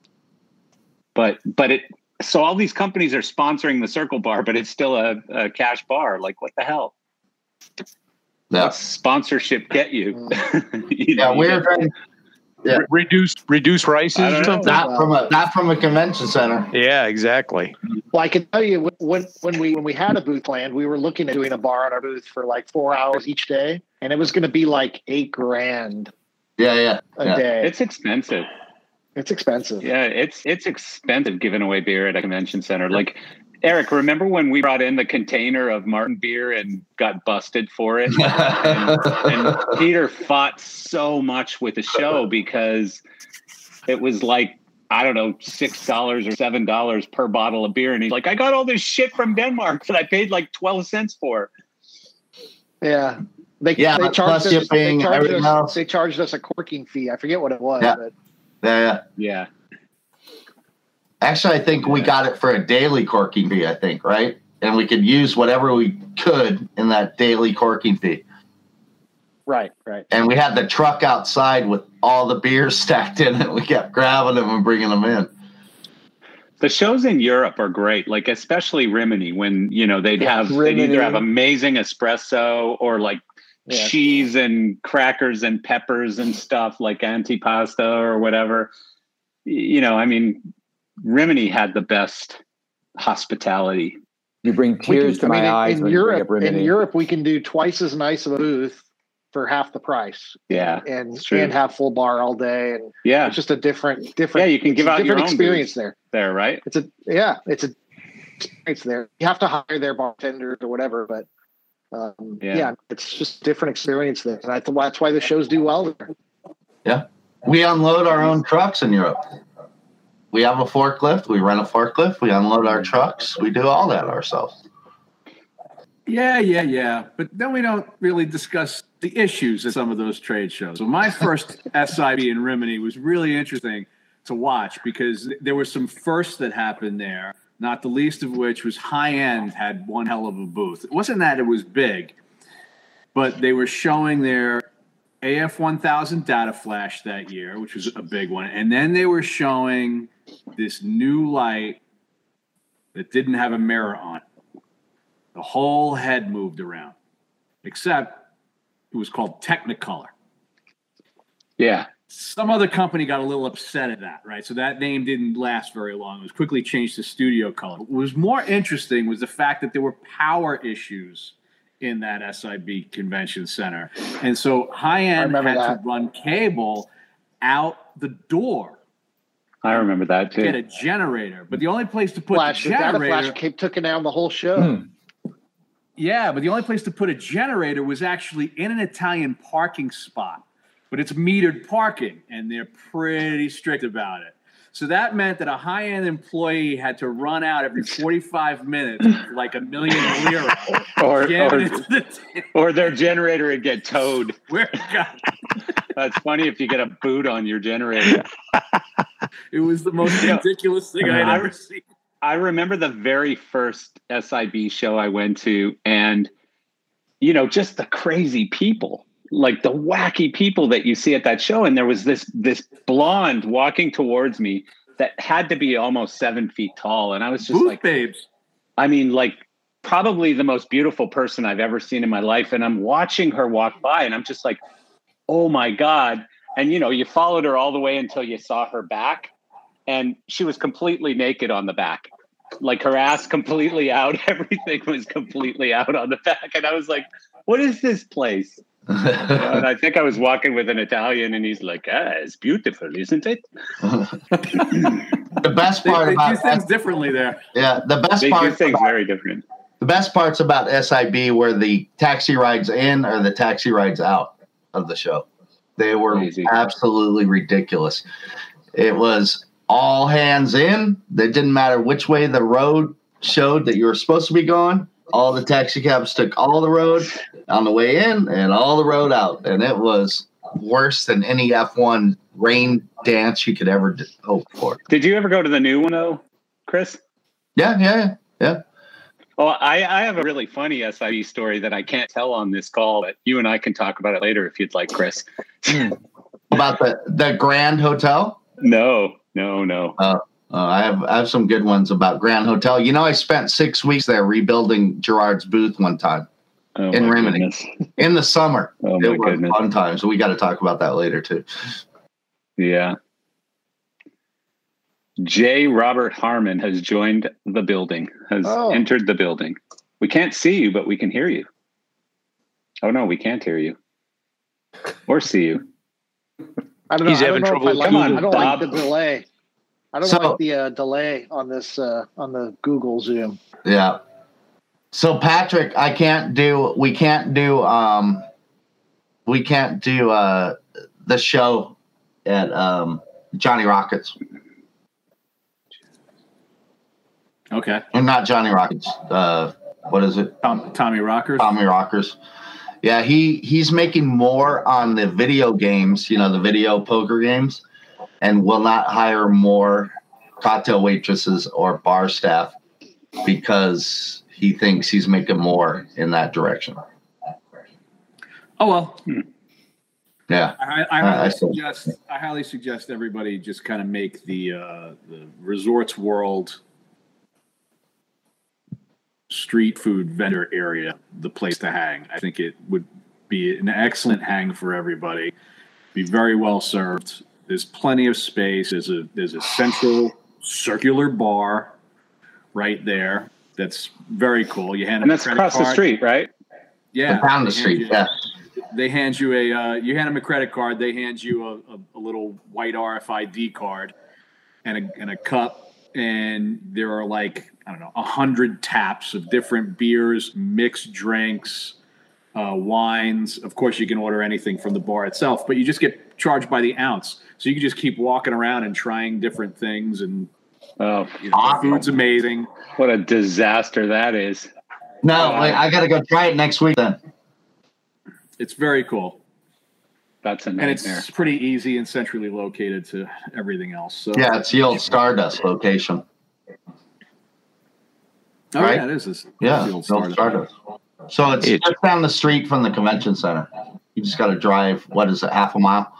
but but it so all these companies are sponsoring the Circle Bar, but it's still a, a cash bar. Like, what the hell? Yeah. What's sponsorship get you? You Yeah, know, you we're get- trying, yeah. Re- reduce reduce prices I don't or know. something. not from a not from a convention center. Yeah, exactly. Well, I can tell you when- when when we when we had a booth planned, we were looking at doing a bar on our booth for like four hours each day, and it was going to be like eight grand Yeah, yeah. a yeah. day. It's expensive. It's expensive. Yeah, it's it's expensive giving away beer at a convention center. Like, Eric, remember when we brought in the container of Martin beer and got busted for it? and, and Peter fought so much with the show because it was like, I don't know, six dollars or seven dollars per bottle of beer. And he's like, I got all this shit from Denmark that I paid like twelve cents for. Yeah. They, Yeah, they plus charged us, shipping, they charged everything us, else. they charged us a corking fee. I forget what it was, Yeah. but Yeah, yeah. Yeah. Actually, I think we got it for a daily corking fee, I think, right? And we could use whatever we could in that daily corking fee. right, right. And we had the truck outside with all the beers stacked in it. We kept grabbing them and bringing them in. The shows in Europe are great, like especially Rimini, when, you know, they'd have, they'd either Rimini. have amazing espresso or like Yeah. cheese and crackers and peppers and stuff like antipasta or whatever. Y- You know, I mean, Rimini had the best hospitality. You bring We tears can- to I my mean, in- eyes in when you bring up Europe, in Rimini. Europe, we can do twice as nice of a booth for half the price, Yeah. and It's true. and have full bar all day, and Yeah. it's just a different, different. Yeah, you can it's give a out your different own experience booths. there. There, right? It's a yeah, it's a experience there. You have to hire their bartenders or whatever, but um, Yeah. yeah. it's just a different experience there, and that's why that's why the shows do well there. We unload our own trucks in Europe. We have a forklift. We rent a forklift. We unload our trucks. We do all that ourselves. Yeah, yeah, yeah. But then we don't really discuss the issues at some of those trade shows. So my first S I B in Rimini was really interesting to watch because there were some firsts that happened there, not the least of which was High End had one hell of a booth. It wasn't that it was big, but they were showing their A F one thousand data flash that year, which was a big one. And then they were showing this new light that didn't have a mirror on it. The whole head moved around, except it was called Technicolor. Yeah. Some other company got a little upset at that, right? So that name didn't last very long. It was quickly changed to Studio Color. What was more interesting was the fact that there were power issues in that S I B convention center. And so High End remember had that. to run cable out the door, I remember that get a too. generator. But the only place to put Flash, the the data generator... flash kept took it down the whole show. Hmm. Yeah, but the only place to put a generator was actually in an Italian parking spot. But it's metered parking, and they're pretty strict about it. So that meant that a high-end employee had to run out every forty-five minutes with like a million lira. Or, jamming or, it to the or their generator would get towed. where it got. That's funny if you get a boot on your generator. It was the most Yeah. ridiculous thing I'd I- ever seen. I remember the very first S I B show I went to, and, you know, just the crazy people, like the wacky people that you see at that show. And there was this this blonde walking towards me that had to be almost seven feet tall. And I was just Booth like, babes. I mean, like probably the most beautiful person I've ever seen in my life. And I'm watching her walk by and I'm just like, oh my God. And, you know, you followed her all the way until you saw her back. And she was completely naked on the back, like her ass completely out. Everything was completely out on the back. And I was like, what is this place? You know, and I think I was walking with an Italian and he's like, ah, it's beautiful, isn't it? The best They, part they do about things differently there. yeah, the best They do part things about, very different. the best parts about S I B were the taxi rides in or the taxi rides out of the show. They were Crazy. absolutely ridiculous. It was all hands in. It didn't matter which way the road showed that you were supposed to be going, all the taxi cabs took all the road on the way in and all the road out. And it was worse than any F one rain dance you could ever d- hope for. Did you ever go to the new one, though, Chris? Yeah, yeah, yeah. Well, I, I have a really funny S I D story that I can't tell on this call, but you and I can talk about it later if you'd like, Chris. About the, the Grand Hotel? No, no, no. Uh, uh, I have I have some good ones about Grand Hotel. You know, I spent six weeks there rebuilding Gerard's booth one time Oh, in my Rimini goodness. in the summer. Oh, my it was goodness. fun time, so we got to talk about that later too. Yeah. J. Robert Harmon has joined the building, has Oh. entered the building. We can't see you, but we can hear you. Oh, no, we can't hear you or see you. I don't know. He's I don't having know trouble if I with like, Google, I don't Bob. like the delay. I don't So- like the uh, delay on this uh, on the Google Zoom. Yeah. So Patrick, I can't do. We can't do. Um, we can't do uh, the show at um, Johnny Rockets. Okay. And not Johnny Rockets. Uh, what is it? Tom, Tommy Rockers. Tommy Rockers. Yeah, he he's making more on the video games, you know, the video poker games, and will not hire more cocktail waitresses or bar staff because he thinks he's making more in that direction. Oh well. Yeah. I, I Uh, highly I see. suggest I highly suggest everybody just kind of make the uh, the Resorts World street food vendor area the place to hang. I think it would be an excellent hang for everybody. Be very well served. There's plenty of space. There's a there's a central circular bar right there. That's very cool. You hand And them a that's credit across the card. street, right? Yeah, Down the they hand street, you- yeah. They hand you a uh, you hand them a credit card. They hand you a, a, a little white R F I D card and a and a cup. And there are like I don't know a hundred taps of different beers, mixed drinks, uh, wines. Of course, you can order anything from the bar itself, but you just get charged by the ounce. So you can just keep walking around and trying different things. And Oh, you know, the food's amazing. what a disaster that is. No, wait, I got to go try it next week then. It's very cool. That's a And nightmare. it's pretty easy and centrally located to everything else. So Yeah, it's the old Stardust location. Oh, right? yeah, it is. It's, Yeah, it's the old the old Stardust. Stardust. So it's It's- just down the street from the convention center. You just got to drive, what is it, half a mile?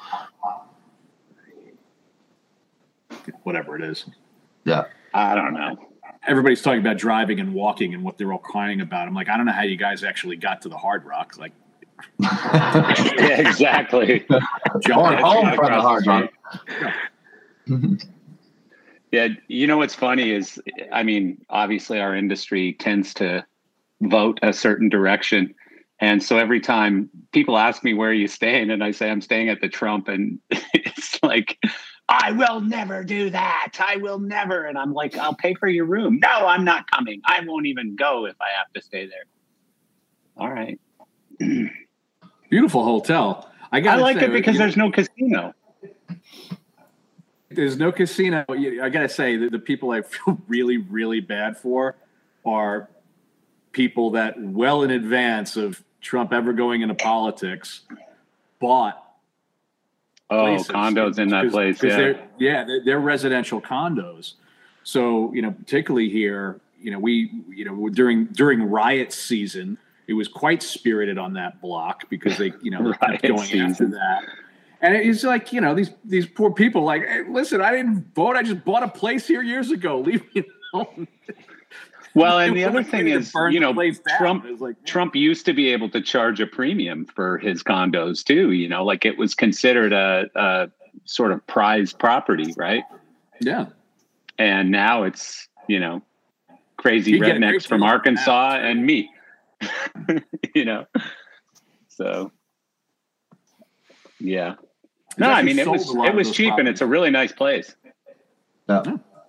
Whatever it is. Yeah. I don't know. Everybody's talking about driving and walking and what they're all crying about. I'm like, I don't know how you guys actually got to the Hard Rock. Like, Yeah, exactly. jump Or in, home jump from the across Hard Rock. street. Yeah, you know what's funny is, I mean, obviously our industry tends to vote a certain direction. And so every time people ask me, where are you staying? And I say, I'm staying at the Trump. And it's like, I will never do that. I will never. And I'm like, I'll pay for your room. No, I'm not coming. I won't even go if I have to stay there. All right. Beautiful hotel. I I got. like say, it because you know, there's no casino. there's no casino. I gotta say that the people I feel really, really bad for are people that, well in advance of Trump ever going into politics, bought Oh, places. condos in that 'Cause- place. 'cause Yeah. they're, yeah, they're, they're residential condos. So, you know, particularly here, you know, we, you know, during during riot season, it was quite spirited on that block because they, you know, kept Riot going season. after that. And it's like, you know, these these poor people, like, hey, listen, I didn't vote. I just bought a place here years ago. Leave me alone. Well, and the They other wanted thing to is, burn you the know, place down. Trump It was like, Trump used to be able to charge a premium for his condos too. You know, like it was considered a, a sort of prized property, right? yeah. And now it's, you know, crazy You get a great rednecks from deal Arkansas now. and me. You know, so yeah. No, I actually mean it sold was a lot it of was those cheap and it's a really nice place. Yeah.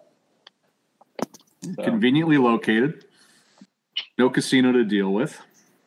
So, Conveniently located. No casino to deal with.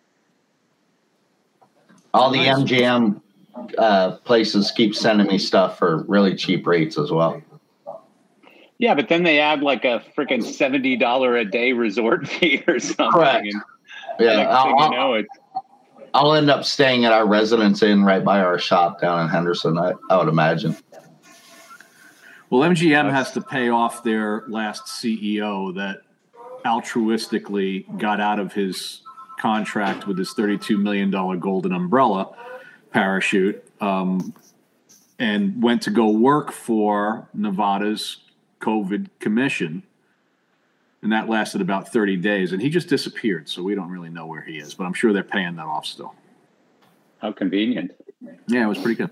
All the M G M uh, places keep sending me stuff for really cheap rates as well. Yeah, but then they add like a freaking seventy dollar a day resort fee or something. Correct. And Yeah, next I'll, thing you know, it's I'll end up staying at our residence inn right by our shop down in Henderson, I, I would imagine. Well, M G M has to pay off their last C E O that altruistically got out of his contract with his thirty-two million dollars golden umbrella parachute um, and went to go work for Nevada's COVID commission. And that lasted about thirty days. And he just disappeared. So we don't really know where he is. But I'm sure they're paying that off still. how convenient. Yeah, it was pretty good.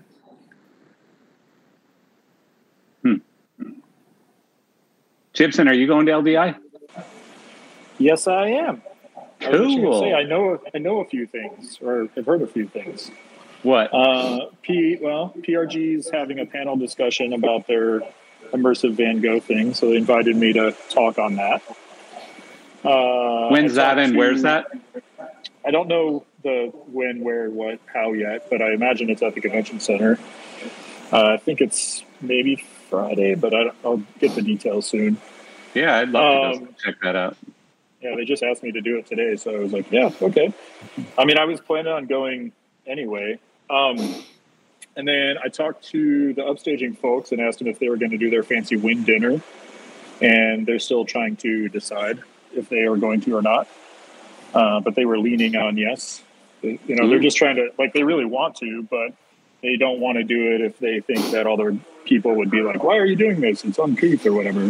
Gibson, are you going to L D I? Yes, I am. I was actually gonna Cool. say I know I know a few things, or have heard a few things. What? Uh, P well, P R G is having a panel discussion about their immersive Van Gogh thing, so they invited me to talk on that. Uh, When's I that talked and to- where's that? I don't know the when, where, what, how yet, but I imagine it's at the convention center. Uh, I think it's maybe Friday, but I, I'll get the details soon. Yeah, I'd love to Um, go check that out. Yeah, they just asked me to do it today, so I was like, yeah, okay. I mean, I was planning on going anyway. Um, and then I talked to the upstaging folks and asked them if they were going to do their fancy wind dinner, and they're still trying to decide if they are going to or not. Uh, but they were leaning on yes. They, you know, they're just trying to, like, they really want to, but they don't want to do it if they think that all their people would be like, why are you doing this? It's uncouth or whatever.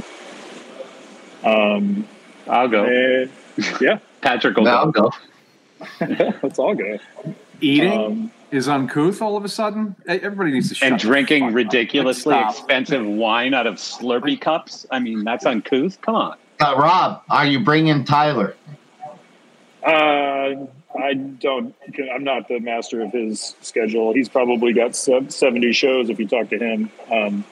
Um, I'll go. and, yeah, Patrick will Yeah, I'll go. go. let's all go. Eating Um, is uncouth all of a sudden. E- Everybody needs to shut And the fuck drinking up. ridiculously Like, stop. expensive wine out of Slurpee cups. I mean, that's uncouth. Come on. Uh, Rob, are you bringing Tyler? Uh, I don't. I'm not the master of his schedule. He's probably got se- seventy shows if you talk to him. Um,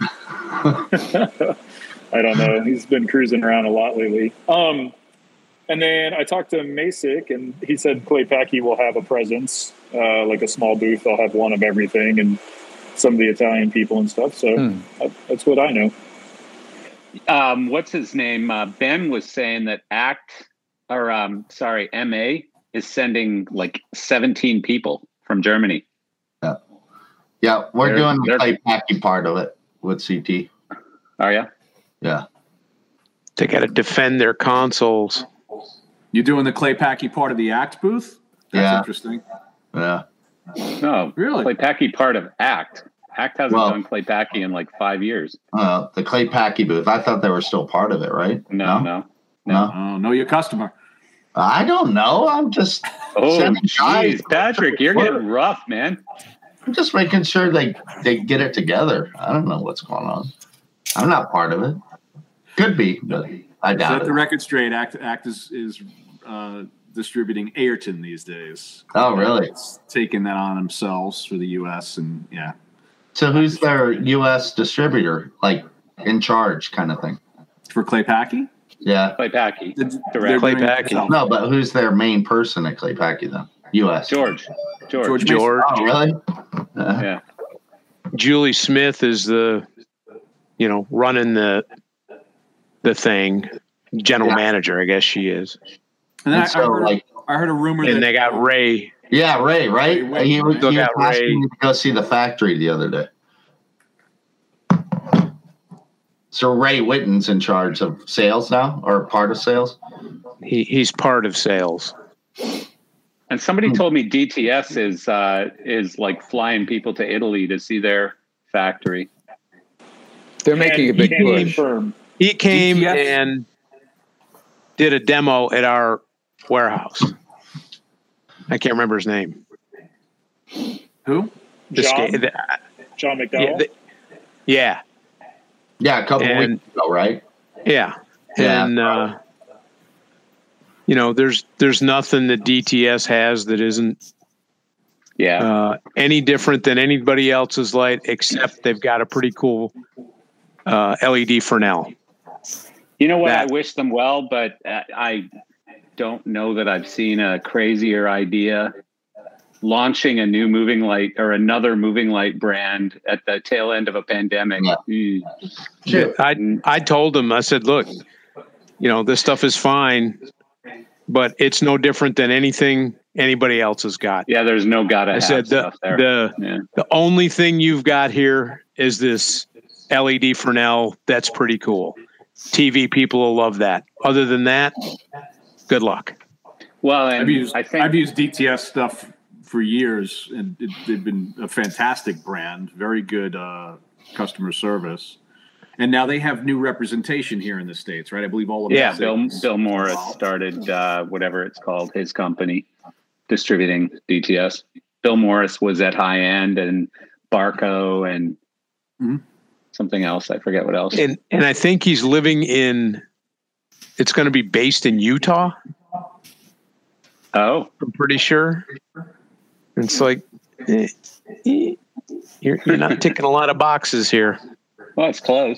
I don't know. He's been cruising around a lot lately. Um, and then I talked to Masick, and he said Clay Packy will have a presence, uh, like a small booth. They'll have one of everything, and some of the Italian people and stuff. So Hmm. that, that's what I know. Um, what's his name? Uh, Ben was saying that ACT, or um, sorry, M A is sending like seventeen people from Germany. Yeah, we're They're- doing the they're- play packy part of it with C T. Are you? Yeah. They got to defend their consoles. You doing the Clay Packy part of the ACT booth? That's Yeah. interesting. Yeah. No, Really? Clay Packy part of ACT. ACT hasn't Well- done Clay Packy in like five years. Uh, the Clay Packy booth. I thought they were still part of it, right? No, no. No. Oh, know your customer. I don't know. I'm just Oh, Sending guys. jeez, Patrick, you're getting rough, man. I'm just making sure they they get it together. I don't know what's going on. I'm not part of it. Could be, but I doubt Set the it. record straight. ACT, ACT is, is uh, distributing Ayrton these days. Oh, really? It's taking that on themselves for the U S and yeah. So who's their U S distributor, like in charge, kind of thing? For Clay Packy? Yeah. Clay Packy. They're Direct. Clay doing it Packy. themselves. No, but who's their main person at Clay Packy then? U S. George. George. George Mason. George. Oh, really? Uh, Yeah. Julie Smith is the, you know, running the the thing. General Yeah. manager, I guess she is. And then I, And so, I, heard, like, I heard a rumor And that they got Ray. yeah, Ray, right? Ray He was, he Look was out, asking Ray. me to go see the factory the other day. So Ray Witten's in charge of sales now, or part of sales? He he's part of sales. And somebody Hmm. told me D T S is uh, is like flying people to Italy to see their factory. They're making a Can't- big can't push. confirm. He came D T S? and did a demo at our warehouse. I can't remember his name. who? This John, guy- the- John yeah, McDowell. the- yeah, Yeah, a couple And- weeks ago, right? yeah, Yeah. and uh, you know, there's there's nothing that D T S has that isn't Yeah. uh, any different than anybody else's light, except they've got a pretty cool uh, L E D Fresnel. You know what? that- I wish them well, but uh, I don't know that I've seen a crazier idea launching a new moving light or another moving light brand at the tail end of a pandemic. Yeah. Mm. I I told him, I said, look, you know, this stuff is fine, but it's no different than anything anybody else has got. Yeah, there's no gotta I have said the stuff there. the Yeah. the only thing you've got here is this L E D Fresnel. That's pretty cool. T V people will love that. Other than that, good luck. Well, and I've used I think I've used D T S stuff for years, and it, they've been a fantastic brand, very good uh, customer service. And now they have new representation here in the States, right? I believe all of yeah, that Bill is- Bill Morris started uh, whatever it's called, his company distributing D T S. Bill Morris was at High End and Barco and Mhm. something else. I forget what else. And and I think he's living in. It's going to be based in Utah. Oh, I'm pretty sure. It's like eh, eh, you're you're not ticking a lot of boxes here. well, it's close.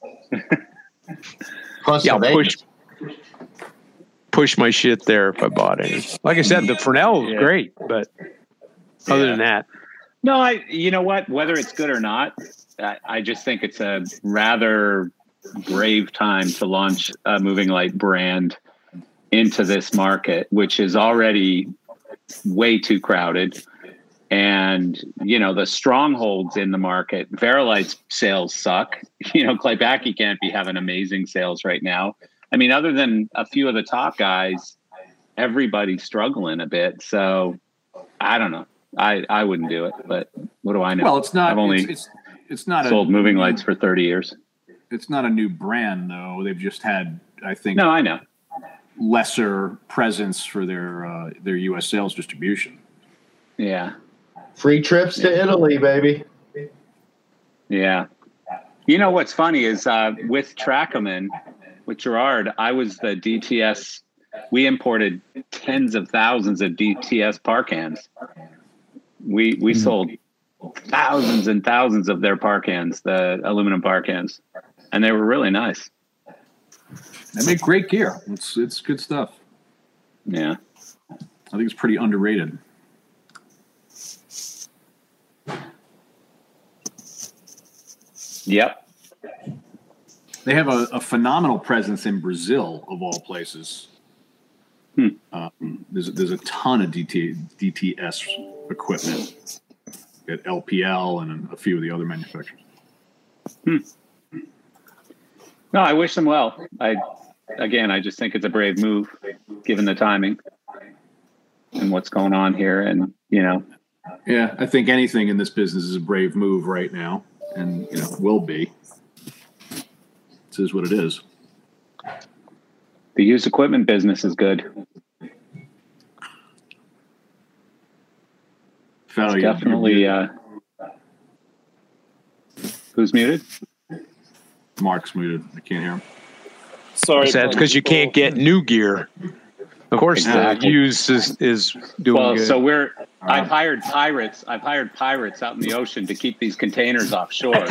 Close Yeah, to I'll push Vegas. push my shit there if I bought any. Like I said, the Fresnel is Yeah. great, but other Yeah. than that, No, I. You know what? Whether it's good or not, I, I just think it's a rather brave time to launch a moving light brand into this market, which is already way too crowded. And you know the strongholds in the market. Verilite's sales suck. You know, Clybacki can't be having amazing sales right now. I mean, other than a few of the top guys, everybody's struggling a bit. So I don't know. I, I wouldn't do it, but what do I know? Well, it's not. I've only it's, it's it's not sold a, moving lights for thirty years. It's not a new brand, though. They've just had, I think, No, I know. lesser presence for their uh, their U S sales distribution. Yeah. Free trips to Italy, baby. Yeah. You know what's funny is uh, with Trackman, with Gerard, I was the D T S. We imported tens of thousands of D T S par cans. We we sold thousands and thousands of their par cans, the aluminum par cans, and they were really nice. They make great gear. It's it's good stuff. Yeah. I think it's pretty underrated. Yep. They have a, a phenomenal presence in Brazil, of all places. Hmm. Um, there's there's a ton of D T, D T S equipment at L P L and a few of the other manufacturers. Hmm. No, I wish them well. I again, I just think it's a brave move, given the timing and what's going on here, and you know. Yeah, I think anything in this business is a brave move right now, and you know will be. This is what it is. The used equipment business is good. Fellow, It's you- definitely. you- Uh, who's muted? Mark's muted. I can't hear him. Sorry, that's because you can't get new gear. Of course, Exactly. the used is, is doing Well, good. so we're. I've hired pirates. I've hired pirates out in the ocean to keep these containers offshore.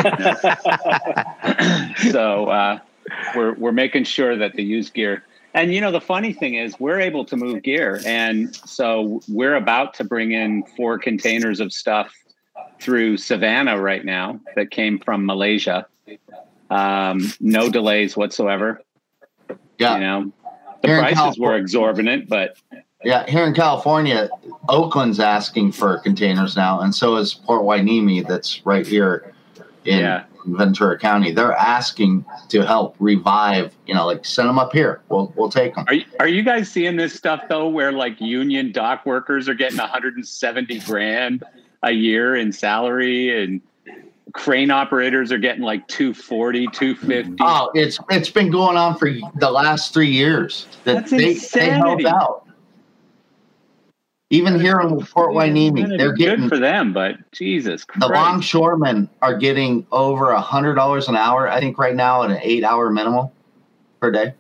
so uh, we're we're making sure that the used gear. And you know, the funny thing is, we're able to move gear, and so we're about to bring in four containers of stuff through Savannah right now that came from Malaysia. Um, no delays whatsoever. Yeah. You know, the Here in prices were California- exorbitant, but Yeah, here in California, Oakland's asking for containers now, and so is Port Hueneme, that's right here in Yeah. Ventura County. They're asking to help revive. You know, like send them up here. We'll we'll take them. Are you, are you guys seeing this stuff though, where like union dock workers are getting one hundred seventy grand a year in salary, and crane operators are getting like two forty, two fifty? Oh, it's it's been going on for the last three years. That That's they, they held insanity. out. Even here in Port Hueneme, they're getting good for them, but Jesus the Christ. longshoremen are getting over a hundred dollars an hour. I think right now at an eight-hour minimum per day.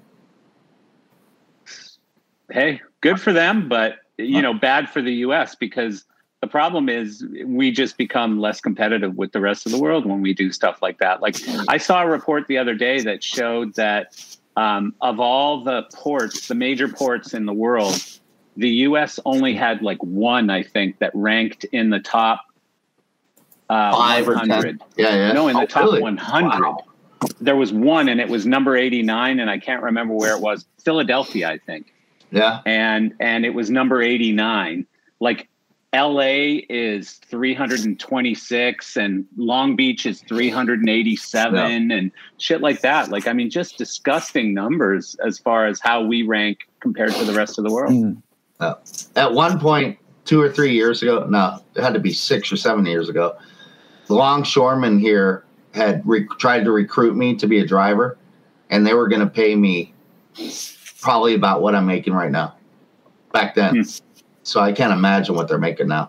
Hey, good for them, but you know, bad for the U S because the problem is we just become less competitive with the rest of the world when we do stuff like that. Like I saw a report the other day that showed that um, of all the ports, the major ports in the world, the U S only had like one, I think, that ranked in the top uh, Five or one hundred. ten. Yeah, yeah. No, in the Oh, top really? one hundred. Wow. There was one, and it was number eighty-nine, and I can't remember where it was. Philadelphia, I think. Yeah. And and it was number eighty-nine. Like L A is three hundred twenty-six, and Long Beach is three hundred eighty-seven, yeah. and shit like that. Like, I mean, just disgusting numbers as far as how we rank compared to the rest of the world. Mm. Uh, at one point, two or three years ago, no, it had to be six or seven years ago, the longshoremen here had re- tried to recruit me to be a driver, and they were going to pay me probably about what I'm making right now back then. Hmm. So I can't imagine what they're making now.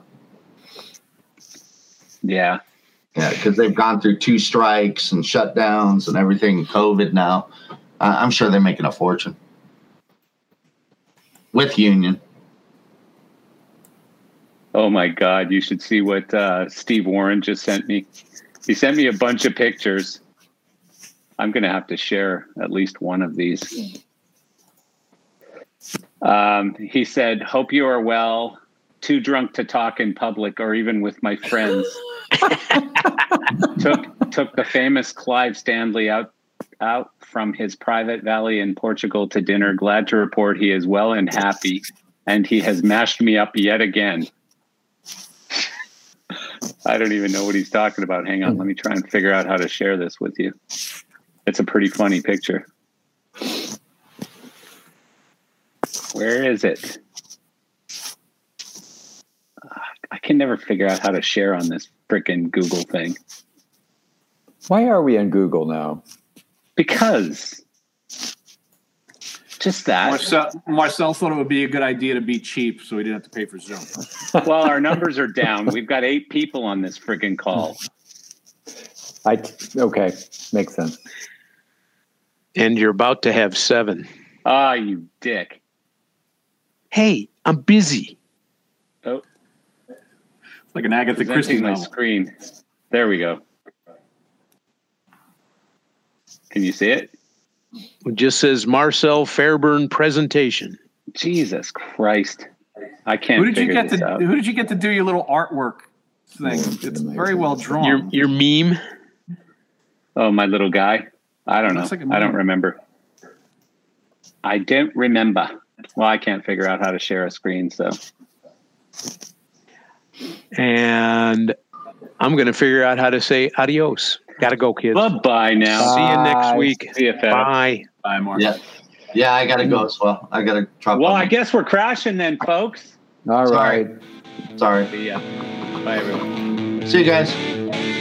Yeah. Yeah, because they've gone through two strikes and shutdowns and everything, COVID now. Uh, I'm sure they're making a fortune. With union. Oh, my God. You should see what uh, Steve Warren just sent me. He sent me a bunch of pictures. I'm going to have to share at least one of these. Um, he said, hope you are well, too drunk to talk in public or even with my friends. took took the famous Clive Stanley out out from his private valley in Portugal to dinner. Glad to report he is well and happy, and he has mashed me up yet again. I don't even know what he's talking about. Hang on, let me try and figure out how to share this with you. It's a pretty funny picture. Where is it? Uh, I can never figure out how to share on this frickin' Google thing. Why are we on Google now? Because. Just that. Marcel, Marcel thought it would be a good idea to be cheap so he didn't have to pay for Zoom. Well, our numbers are down. We've got eight people on this friggin' call. I okay, makes sense. And you're about to have seven. Ah, oh, you dick. Hey, I'm busy. Oh. Like an Agatha Christie my novel. Screen. There we go. Can you see it? It just says Marcel Fairburn presentation. Jesus Christ. I can't who did figure you get this to, out. Who did you get to do your little artwork thing? It's very well drawn. Your, your meme? Oh, my little guy? I don't know. Like I don't remember. I don't remember. Well, I can't figure out how to share a screen, so. And I'm going to figure out how to say adios. Gotta go, kids. Bye-bye now. See you next week. See you, Fab. Bye. Bye, Mark. Yeah. Yeah, I gotta go as well. I gotta drop. Well, I guess we're crashing then, folks. All Sorry. right. Sorry. See ya. Bye, everyone. See you guys.